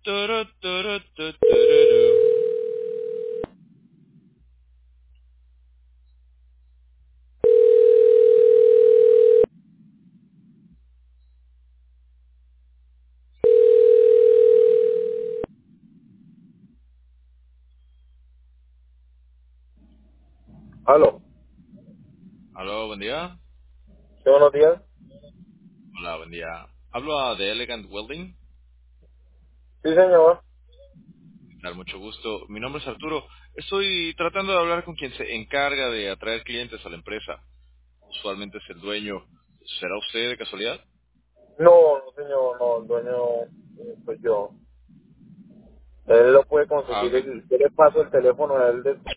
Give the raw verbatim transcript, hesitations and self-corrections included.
Turu, turu, tu, tururu. Aló. Aló, buen día. Sí, buenos días. Hola, buen día. Hablo a de Elegant Welding. Sí, señor. ¿Qué tal? Mucho gusto. Mi nombre es Arturo. Estoy tratando de hablar con quien se encarga de atraer clientes a la empresa. Usualmente es el dueño. ¿Será usted de casualidad? No, no, señor, no, el dueño eh, soy yo. Él lo puede Ah, conseguir. ok. el- Yo le paso el teléfono a él de